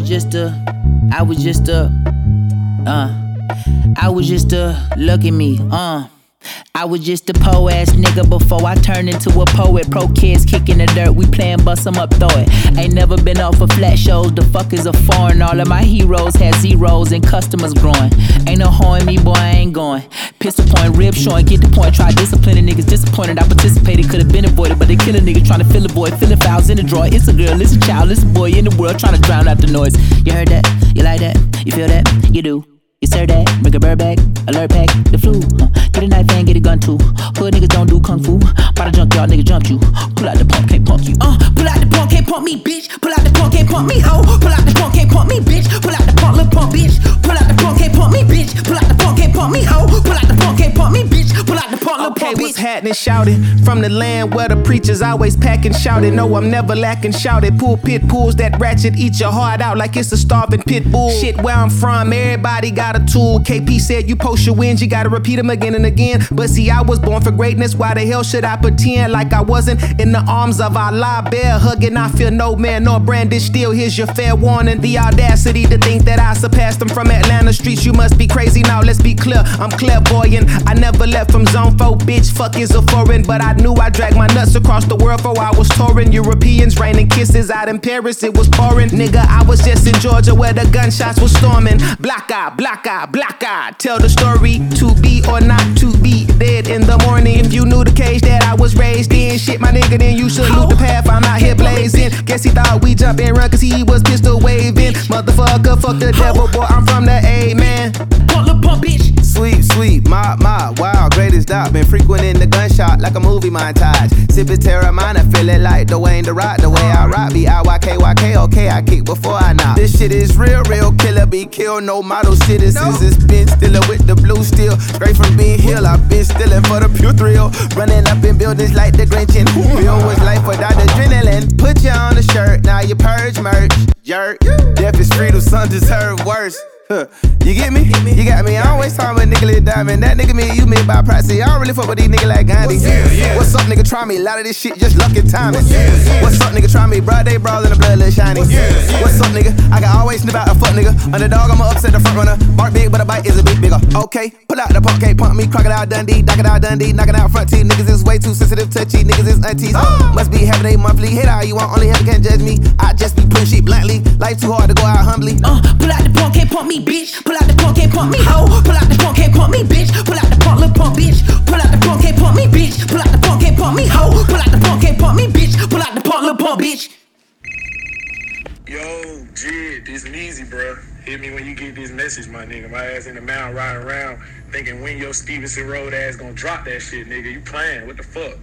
look at me, I was just a po ass nigga before I turned into a poet. Pro kids kicking the dirt, we playin' bust 'em up, throw it. Ain't never been off of flat shows, the fuck is a foreign. All of my heroes had zeros and customers growing. Ain't no hoe in me, boy, I ain't going. Pistol point, rib showing, get the point. Try disciplining niggas disappointed. I participated, could've been avoided, but they kill a nigga trying to fill a void. Filling fouls in the drawer. It's a girl, it's a child, it's a boy in the world trying to drown out the noise. You heard that? You like that? You feel that? You do. You serve that, bring a bird back, alert pack, the flu. Get a knife and get a gun too. Hood niggas don't do kung fu. By the junkyard nigga jumped you. Pull out the pump, can't pump you. Pull out the pump, can't pump me, bitch. Pull out the pump, can't pump me, ho. Pull out the pump, can't pump me, bitch. Pull out the pump, little pump, bitch. Pull out the pump, can't pump me, bitch. Pull out the pump, can't pump me, ho. Pull out the pump, can't pump me, bitch. Pull out the pump, little pump, bitch. What's happening? Shouted from the land where the preachers always packing, shouted. No, I'm never lacking, shouted. Pulpit pulls that ratchet, eat your heart out like it's a starving pit bull. Shit, where I'm from, everybody got a tool. KP said you post your wins, you gotta repeat them again and again. But see, I was born for greatness, why the hell should I pretend like I wasn't in the arms of Allah? Bear hugging, I feel no man nor brandish steel. Here's your fair warning. The audacity to think that I surpassed them from Atlanta streets. You must be crazy now, let's be clear, I'm clairvoyant. I never left from zone 4, bitch, fuck is a foreign. But I knew I dragged my nuts across the world for I was touring. Europeans raining kisses out in Paris, it was pouring. Nigga, I was just in Georgia where the gunshots were storming. Black eye, black eye, black eye. Tell the story, to be or not to be. Dead in the morning. If you knew the cage that I was raised in, shit, my nigga, then you should loot the path. I'm out here blazing. Guess he thought we jump and run, cause he was pistol waving. Motherfucker, fuck the devil, boy, I'm from the A, man. Pump, little pump, bitch. Sweet, my, wow, greatest dot. Been frequenting the gunshot like a movie montage. Sippin' Terramana, feeling like Dwayne The Rock. The way I rock, B-I-Y-K-Y-K, okay, I kick before I knock. This shit is real, killer be killed, no model citizens. It's been stillin' with the blue steel. Straight from Bean Hill, I've been stillin' for the pure thrill. Running up in buildings like the Grinch and Bill was life without adrenaline. Put you on a shirt, now you purge merch. Jerk, death is free, some deserve worse. You get me? You got me. I always talk about nigga Lil Diamond. That nigga me, you made by proxy. I don't really fuck with these niggas like Gandhi. What's up, nigga? Try me. A lot of this shit just lucky timing. What's up, nigga? Try me. Broad day brawling, the blood little shiny. What's up, nigga? I can always snip out a fuck nigga. Underdog, I'ma upset the front runner. Bark big, but a bite is a bit bigger. Okay, pull out the pump, can't pump me. Crocodile Dundee, Crocodile Dundee, knocking out front teeth. Niggas is way too sensitive, touchy. Niggas is aunties. Must be having a monthly. Hit all you want, only heaven can judge me. I just be putting shit bluntly. Life too hard to go out humbly. Pull out the pump, can't pump me, bitch. Pull out the pump, can't pump me, ho. Pull out the pump, can't pump me, bitch. Pull out the pump, little pump, bitch. Pull out the pump, can't pump me, bitch. Pull out the pump, can't pump me, ho. Pull out the pump, can't pump me, bitch. Pull out the pump, little pump, bitch. Yo, Jid, this is easy, bro. Hit me when you get this message, my nigga. My ass in the mountain riding around thinking when your Stevenson Road ass gonna drop that shit, nigga. You playing, what the fuck?